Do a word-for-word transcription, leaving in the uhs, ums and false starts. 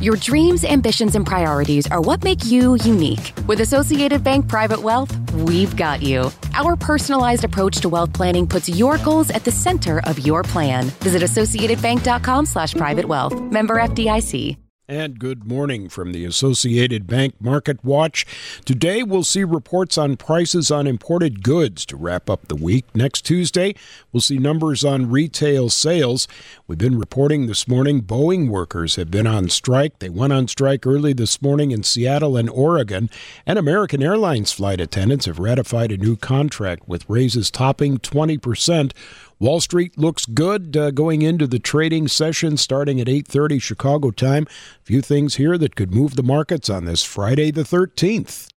Your dreams, ambitions, and priorities are what make you unique. With Associated Bank Private Wealth, we've got you. Our personalized approach to wealth planning puts your goals at the center of your plan. Visit associatedbank.com slash private wealth. Member F D I C. And good morning from the Associated Bank Market Watch. Today we'll see reports on prices on imported goods to wrap up the week. Next Tuesday, we'll see numbers on retail sales. We've been reporting this morning Boeing workers have been on strike. They went on strike early this morning in Seattle and Oregon. And American Airlines flight attendants have ratified a new contract with raises topping twenty percent. Wall Street looks good uh, going into the trading session starting at eight thirty Chicago time. A few things here that could move the markets on this Friday the thirteenth.